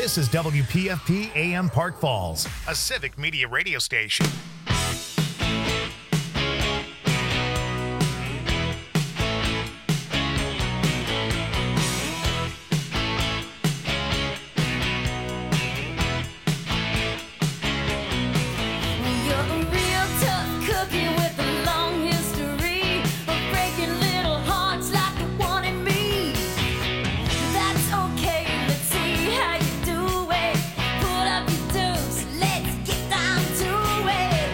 This is WPFP AM Park Falls, a civic media radio station. How you do it? Pull up your dues, let's get down to it.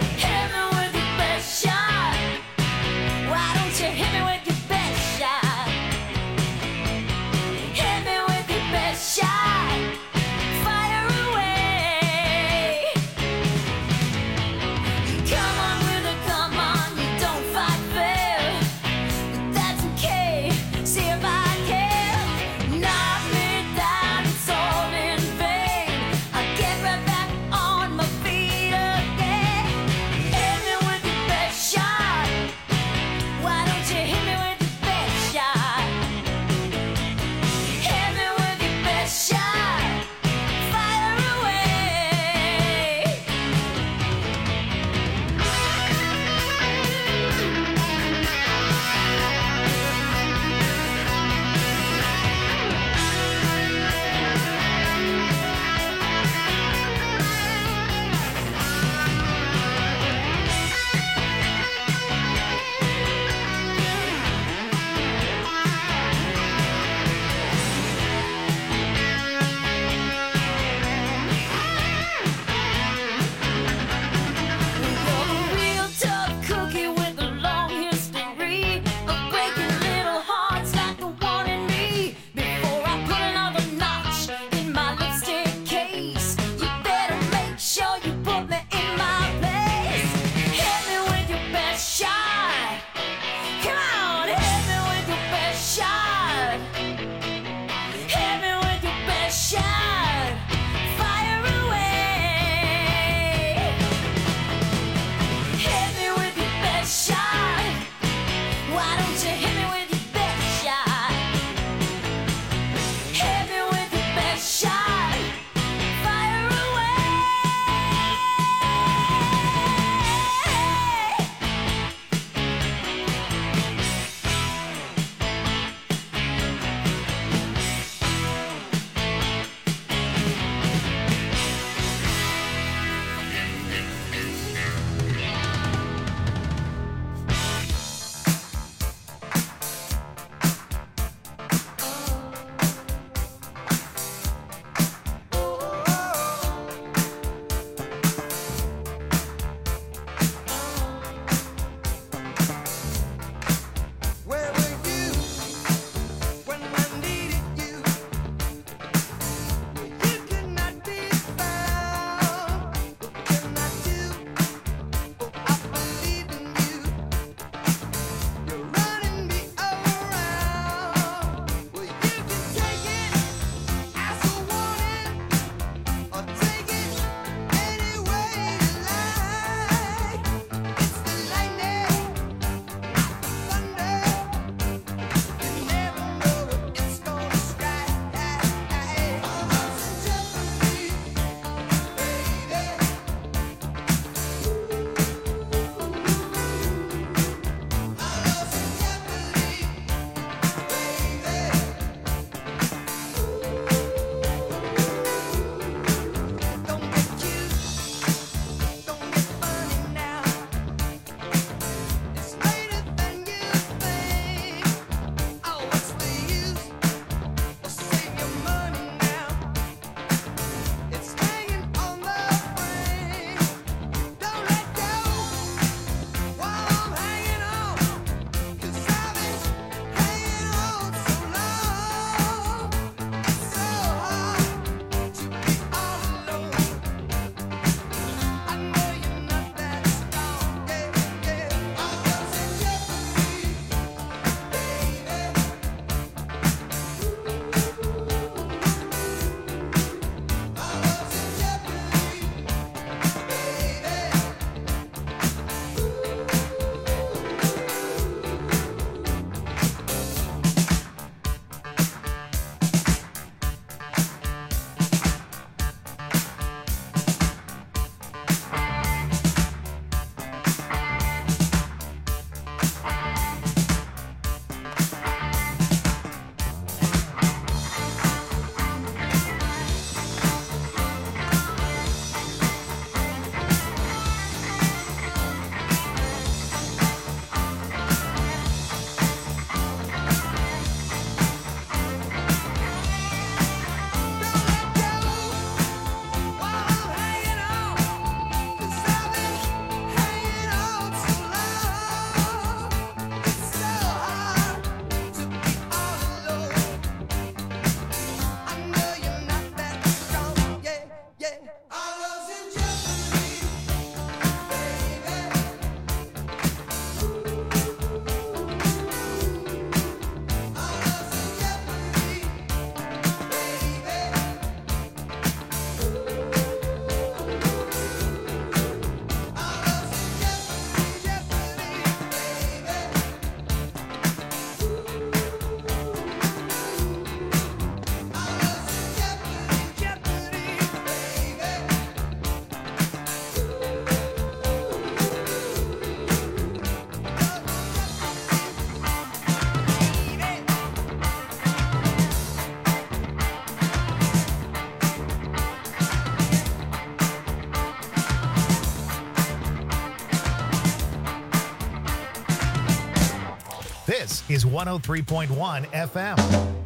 is 103.1 FM.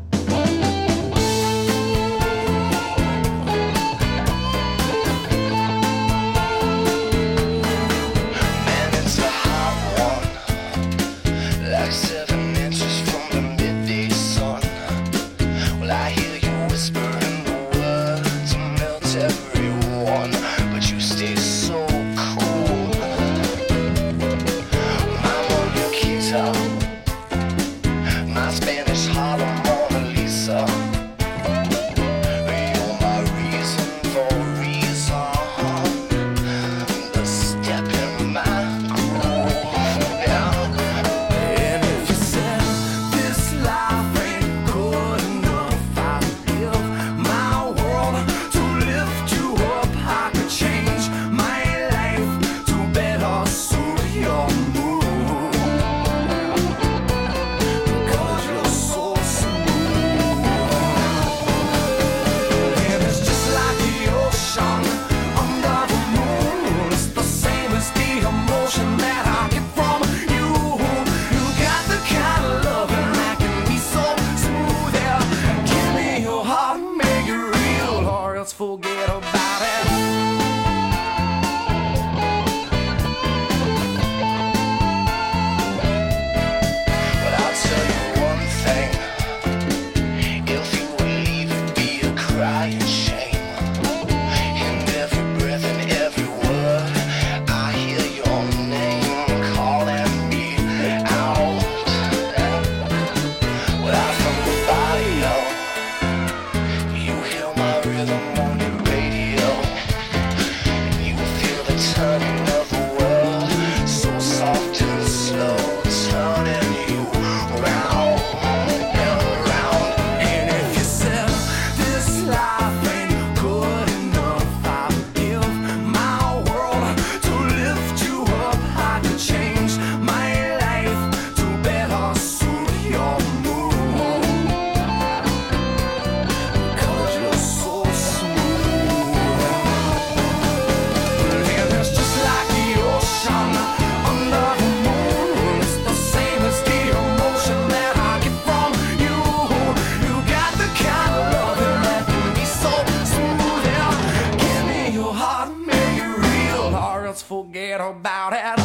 Forget about it.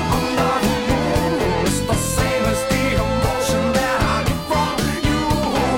Under the moon, it's the same as the emotion that I get from you.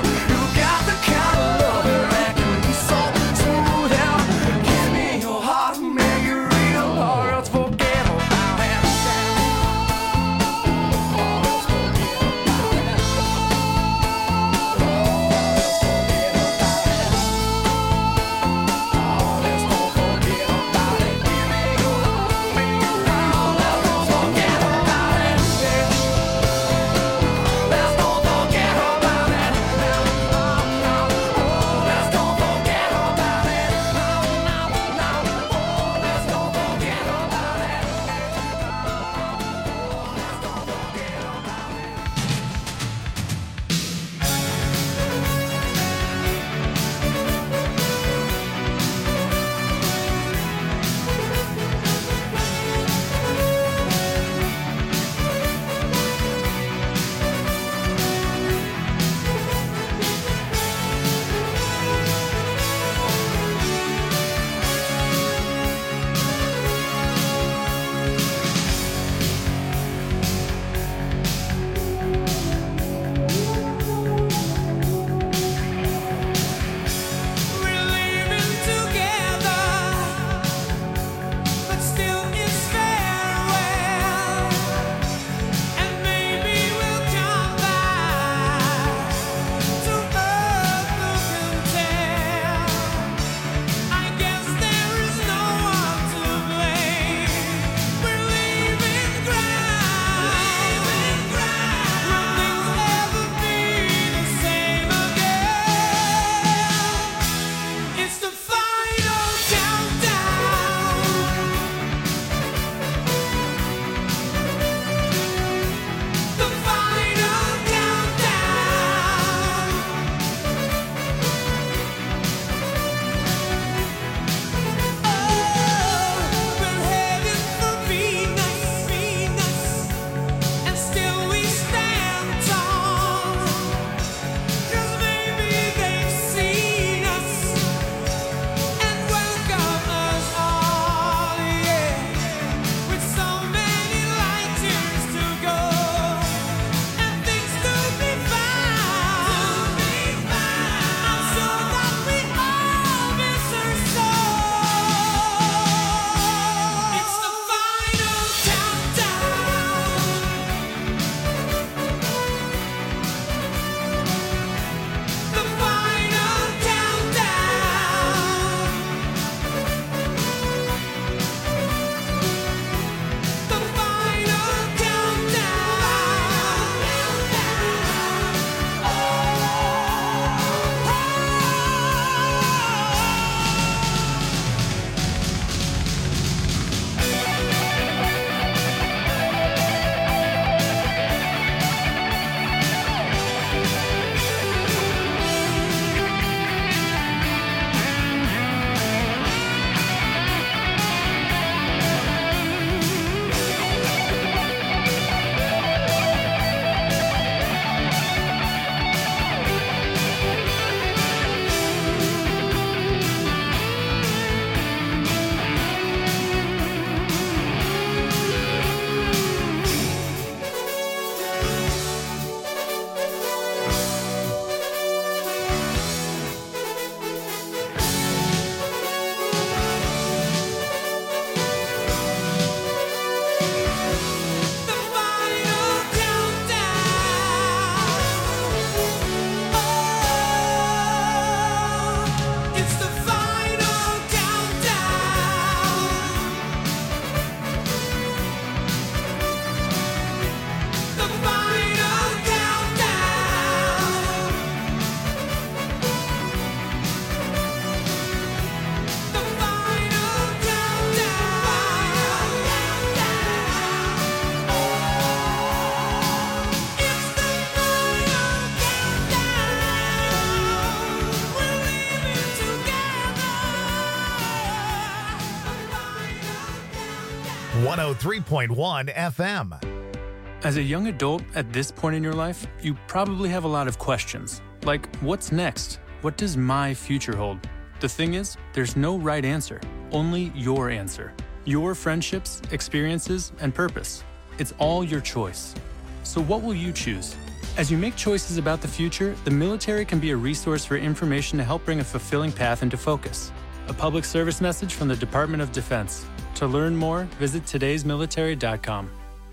103.1 FM. As a young adult at this point in your life, you probably have a lot of questions. Like, what's next? What does my future hold? The thing is, there's no right answer, only your answer. Your friendships, experiences, and purpose. It's all your choice. So what will you choose? As you make choices about the future, the military can be a resource for information to help bring a fulfilling path into focus. A public service message from the Department of Defense. To learn more, visit todaysmilitary.com.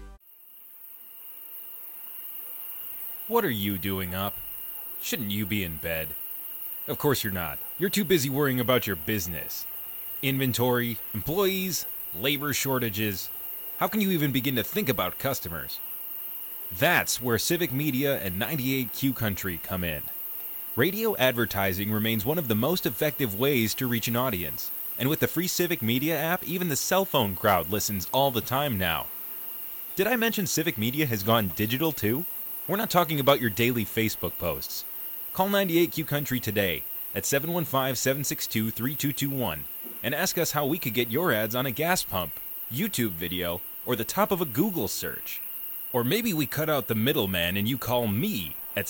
What are you doing up? Shouldn't you be in bed? Of course you're not. You're too busy worrying about your business. Inventory, employees, labor shortages. How can you even begin to think about customers? That's where Civic Media and 98Q Country come in. Radio advertising remains one of the most effective ways to reach an audience. And with the free Civic Media app, even the cell phone crowd listens all the time now. Did I mention Civic Media has gone digital too? We're not talking about your daily Facebook posts. Call 98Q Country today at 715-762-3221 and ask us how we could get your ads on a gas pump, YouTube video, or the top of a Google search. Or maybe we cut out the middleman and you call me at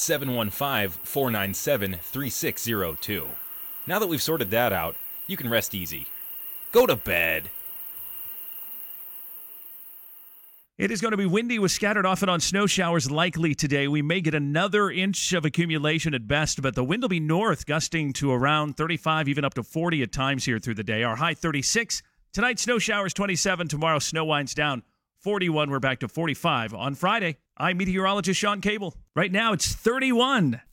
715-497-3602. Now that we've sorted that out, you can rest easy. Go to bed. It is going to be windy with scattered off and on snow showers likely today. We may get another inch of accumulation at best, but the wind will be north, gusting to around 35, even up to 40 at times here through the day. Our high 36. Tonight, snow showers 27. Tomorrow, snow winds down 41. We're back to 45 on Friday. I'm meteorologist Sean Cable. Right now, it's 31.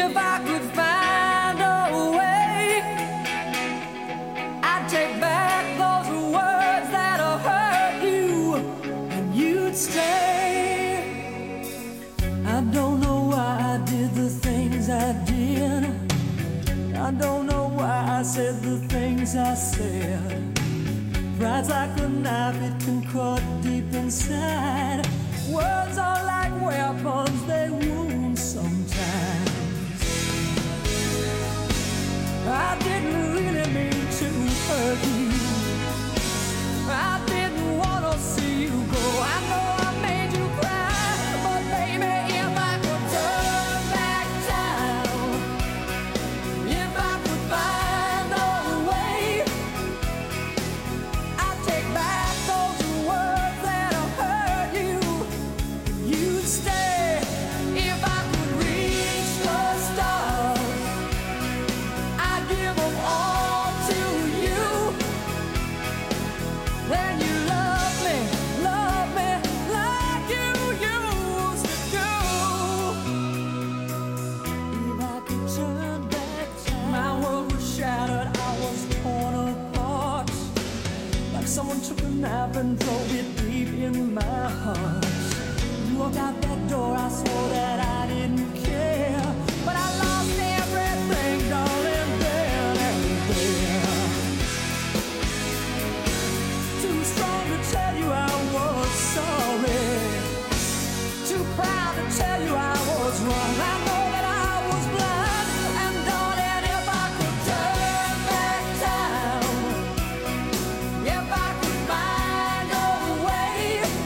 If I could find a way, I'd take back those words that hurt you, and you'd stay. I don't know why I did the things I did. I don't know why I said the things I said. Pride's like a knife, it can cut deep inside. Words are like weapons, they wound sometimes. I didn't really mean to hurt you. I didn't want to see you go. I know I made you cry, but baby, if I could turn back time, if I could find a way, I'd take back those words that hurt you. You'd stay. If I could reach the stars, I'd give them all to you. Then you love me like you used to do. If I could turn back time, my world was shattered, I was torn apart. Like someone took a knife and drove it deep in my heart. You walked out that door, I swore that I didn't care. But I lost everything, darling, then and there. Too strong to tell you I was sorry. Too proud to tell you I was wrong. I know that I was blind. And darling, if I could turn back time, if I could find a way,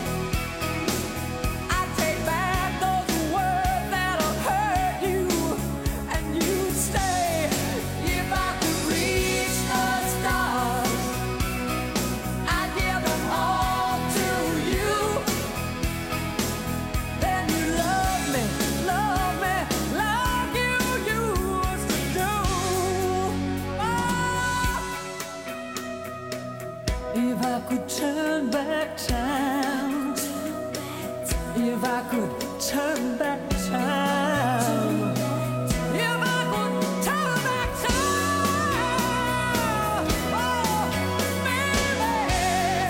I'd take back those words that hurt you, and you'd stay. If I could reach the stars, I'd give them all to you. Then you love me like you used to do. If I could turn back time, if I could turn back time, if I could turn back time, oh, baby.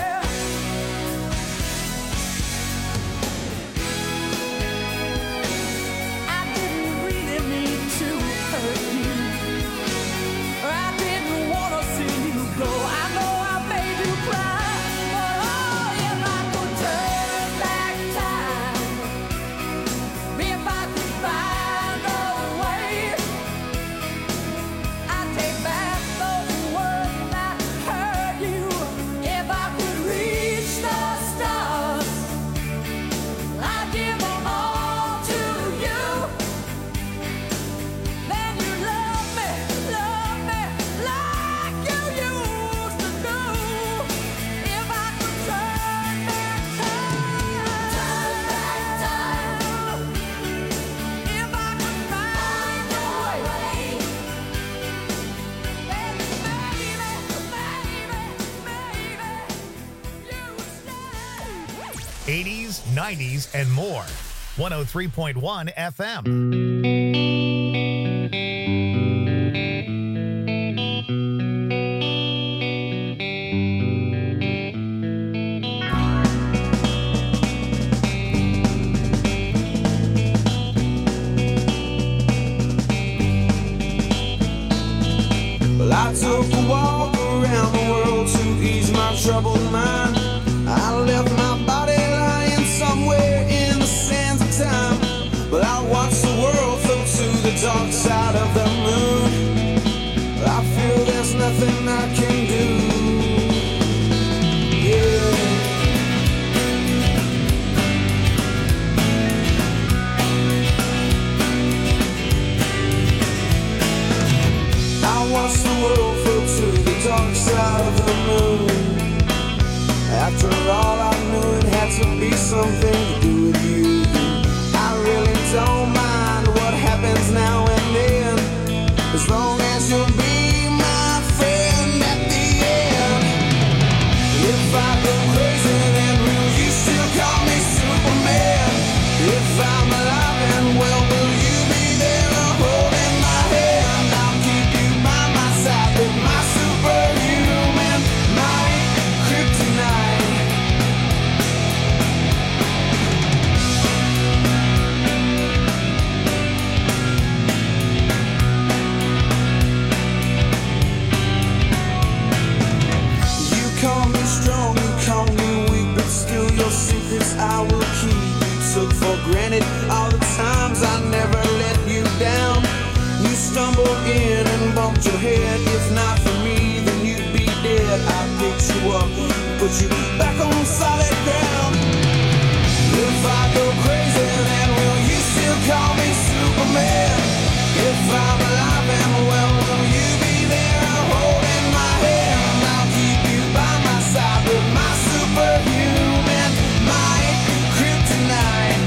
I didn't really mean to hurt you. I didn't want to see you go. I know I made you cry, but oh, if I could turn back time, if I could find a way, I'd take back those words that hurt you. If I could reach the stars, I'd give them all to you. Then you love me like you used to do. If I could turn back time, if I could find a way, then baby, you stay. 80s, 90s, and more. 103.1 FM. Well, I took a walk around the world to ease my troubled mind. I left my body lying somewhere in the sands of time. But I watched the world float to the dark side of the moon. I feel there's nothing I can do. Yeah. I watched the world float to the dark side of the moon. After all, I knew it had to be something to do with you. I really don't mind what happens now and then, as long as you'll be my friend at the end. If I go crazy, then will you still call me Superman? If I'm alive and well, will you be there to hold me? head. If not for me, then you'd be dead. I'd pick you up, put you back on solid ground. If I go crazy, then will you still call me Superman? If I'm alive and well, will you be there holding my hand? I'll keep you by my side with my superhuman might, kryptonite.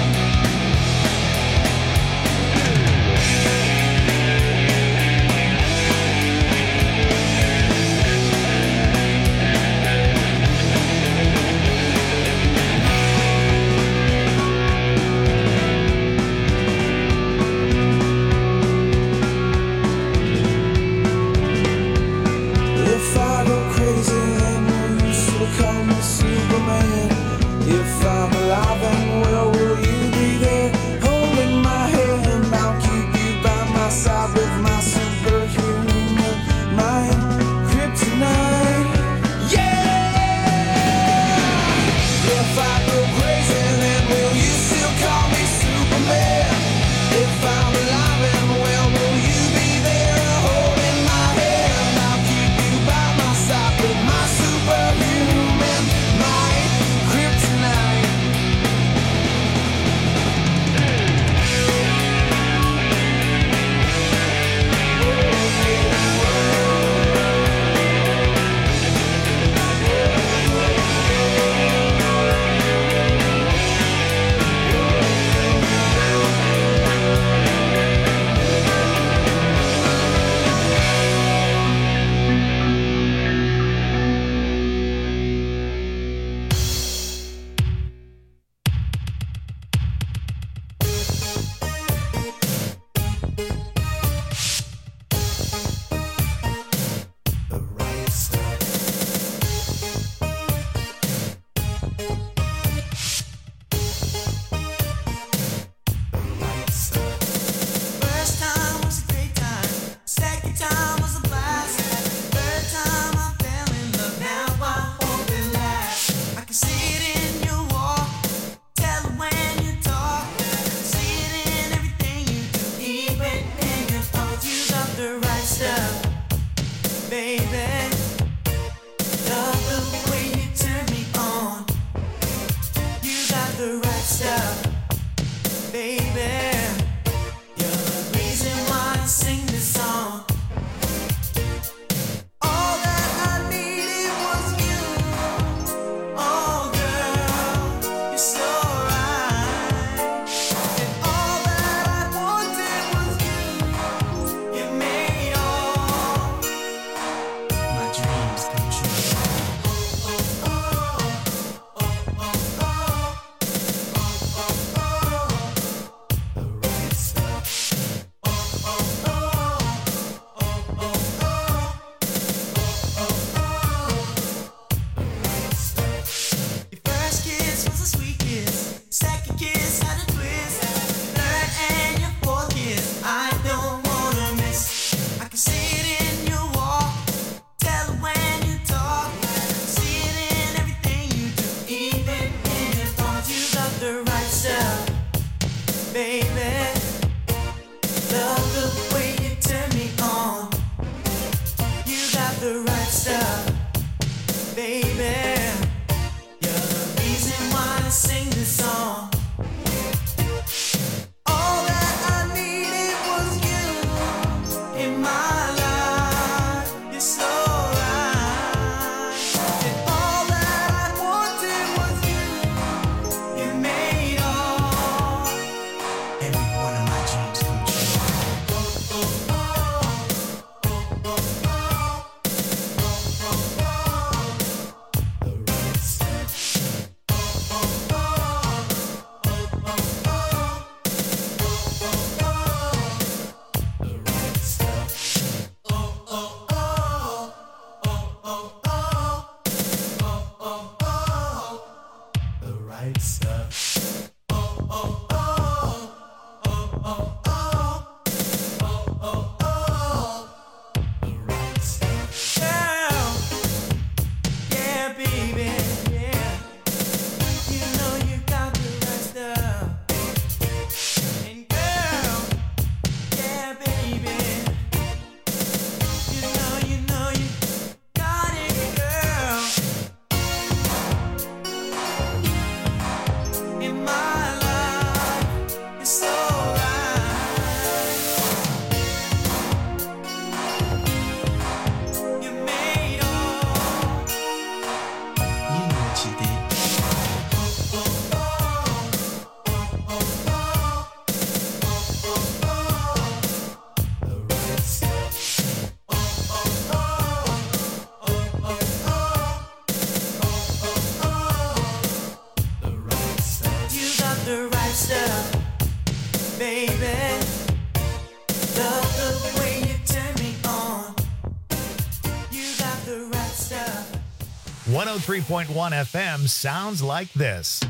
baby. Love the way you turn me on. You got the right stuff. 103.1 FM sounds like this.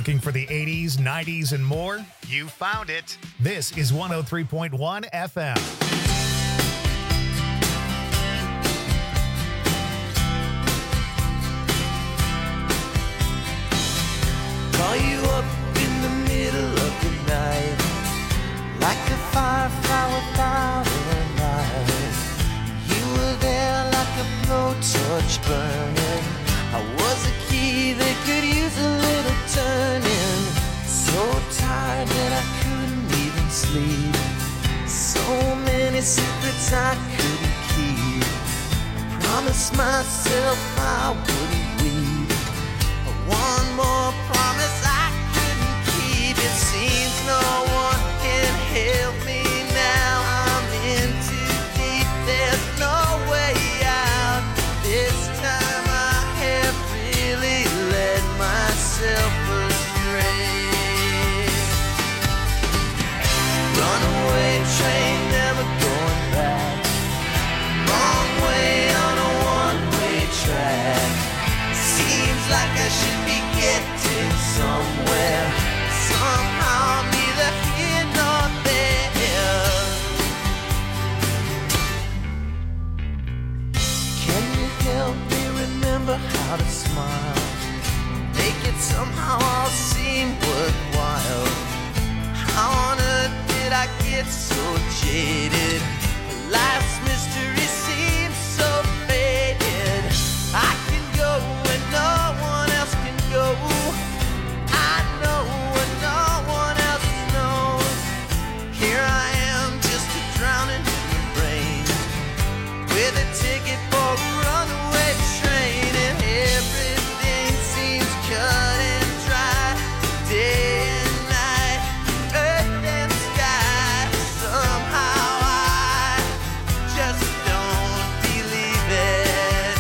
Looking for the 80s, 90s, and more? You found it. This is 103.1 FM. Call you up in the middle of the night, like a firefly without a light. You were there like a blowtorch burning. I was a key that could use a little turning. So tired that I couldn't even sleep. So many secrets I couldn't keep. I promised myself I wouldn't weep. One more promise I couldn't keep. It seems no one can help me now. I'm in too deep, there's no way out. This time I have really led myself astray. Runaway train, never going back. Wrong way on a one-way track. Seems like I should be getting somewhere. Somehow I'm neither here nor there. Can you help me remember how to smile? Make it somehow all seem worthwhile. How on earth did I get so jaded? Life's mystery seems so faded. I can go when no one else can go. I know what no one else knows. Here I am, just a drowning in the rain, with a ticket for a runaway train, and everything seems cut and dry. Day and night, earth and sky. Somehow I just don't believe it.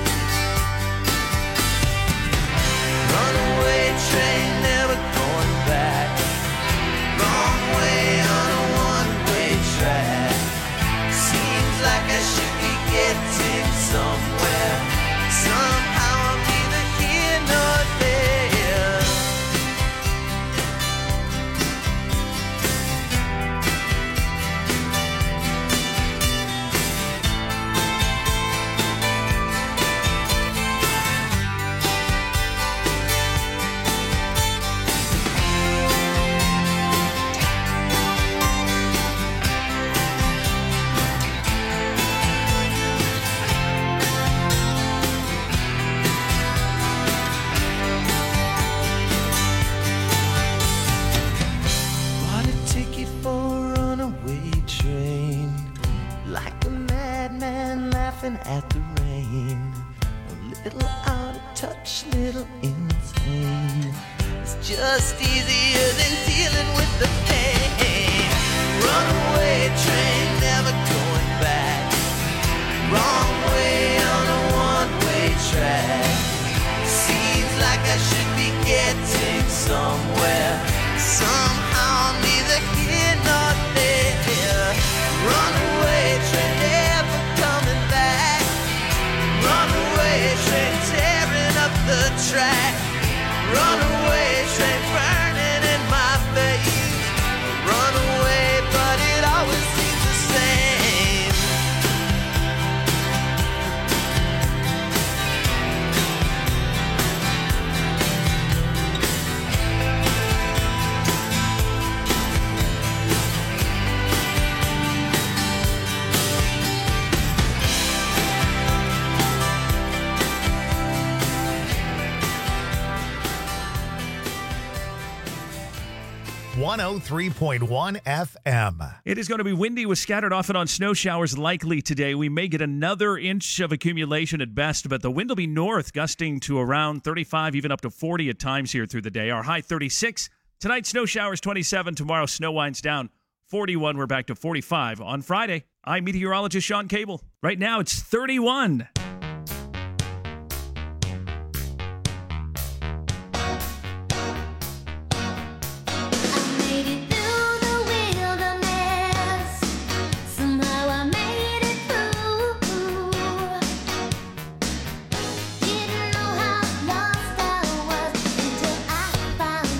Runaway train, never going back. Wrong way on a one-way track. Seems like I should be getting somewhere. Somehow I'm neither here nor there. Bought a ticket for a runaway train, like a madman laughing at the rain. A little out of touch, little insane. It's just easier than dealing with the pain. Runaway train, never going back. Wrong way on a one-way track. Seems like I should be getting somewhere. Somehow I'm neither here nor there. Runaway train, never coming back. Runaway train, tearing up the track. Runaway train, burning in my face. Runaway, but it always seems the same. .1 FM. It is going to be windy with scattered off and on snow showers likely today. We may get another inch of accumulation at best, but the wind will be north, gusting to around 35, even up to 40 at times here through the day. Our high 36. Tonight, snow showers 27. Tomorrow, snow winds down 41. We're back to 45 on Friday. I'm meteorologist Sean Cable. Right now, it's 31. Didn't know how lost I was until I found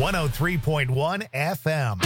103.1 FM.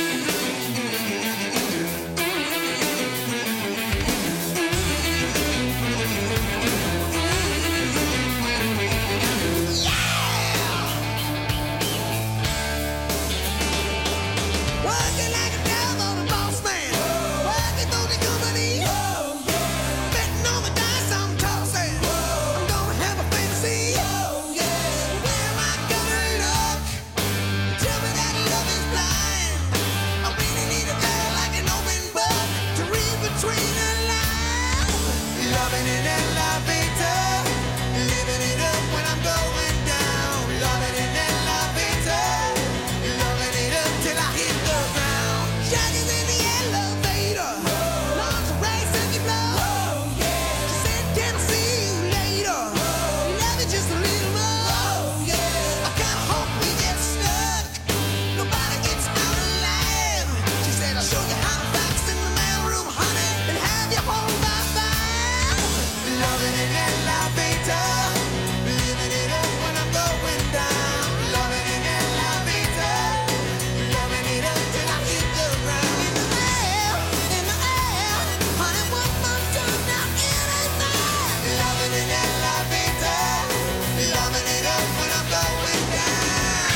Working like a devil, boss man. Working for the company. Betting on the dice I'm tossing. I'm gonna have a fantasy. Where am I gonna look? Tell me that love is blind. I really need a girl like an open book to read between the lines. Loving it and loving it. Living it up when I'm going down. Loving it and loving it. Loving it up till I hit the ground. Shining in the elevator. Lungs race and you blow. She said, can I see you later? Love it just a little more. I kinda hope we get stuck. Nobody gets out alive. She said, I'll show you how to box in the mailroom, honey, and have you home by 5. Loving it and loving it. Living it up when I'm going down. Loving it and loving it. Loving it up till I hit the ground. In the air, honey, one more time now, it ain't there. Loving it and loving it. Loving it up when I'm going down.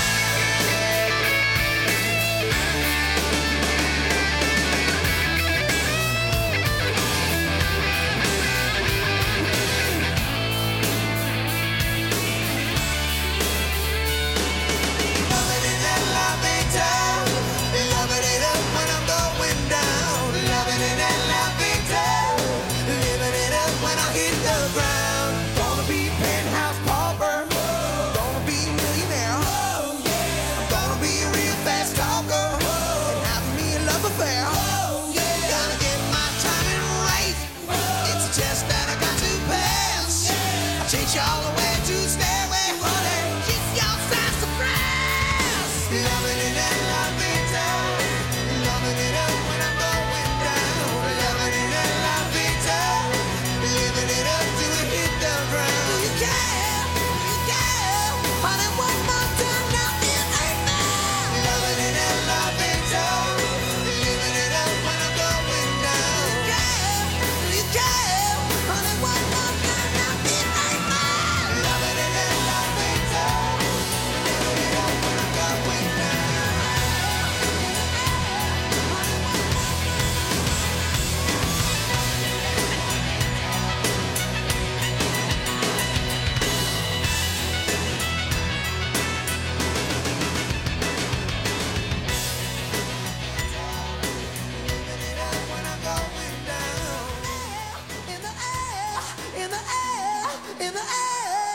Loving it and loving it. Loving it up when I'm going down. Loving it and loving it. Living it up when I hit the ground. Gonna be penthouse pauper. Gonna be a millionaire. I'm gonna be a real fast talker. And have me a love affair. Gotta get my timing right. It's a test that I got to pass. I'll chase you all the way to Stairway, honey. Kiss your sassafras. Loving it and loving it. Loving it up when I'm going down. Loving it and loving it. Living it up till we hit the ground. Do you care? Do you care? Honey, one more time now, it ain't there. Loving it and loving it. Living it up when I'm going down. Do you care? Honey, one more time now, it ain't there. Loving it and loving it. Living it up when I'm going down. Living it up when I'm going down. In the air, in the air, in the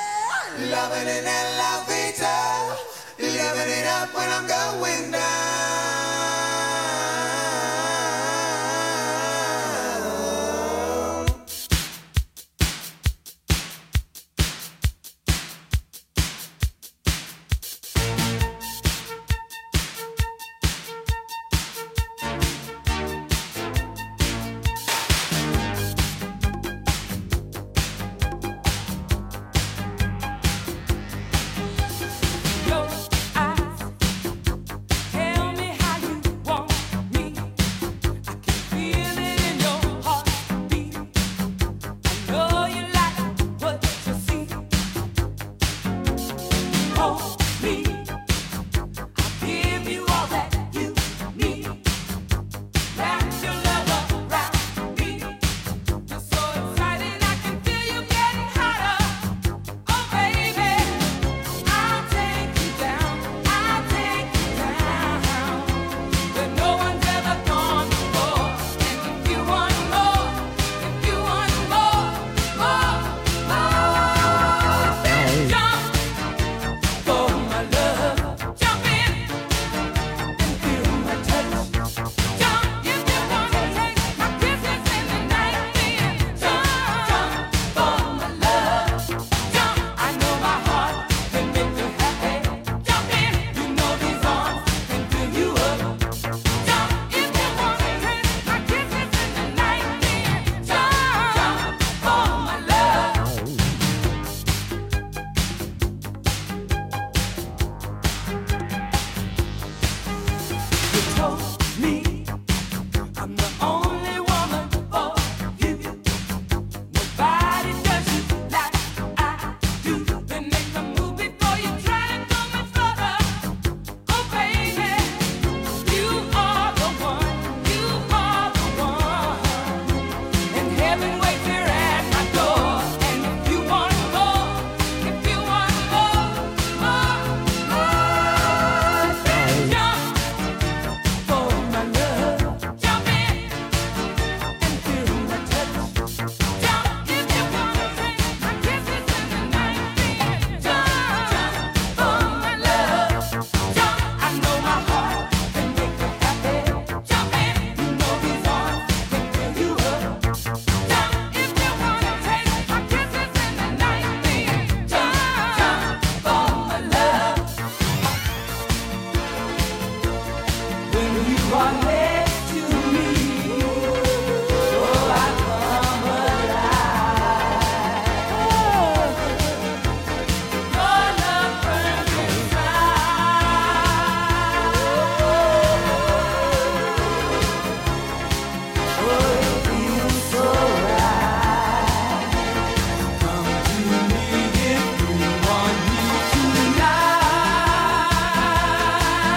air. Loving it and loving it. Living it up when I'm going down.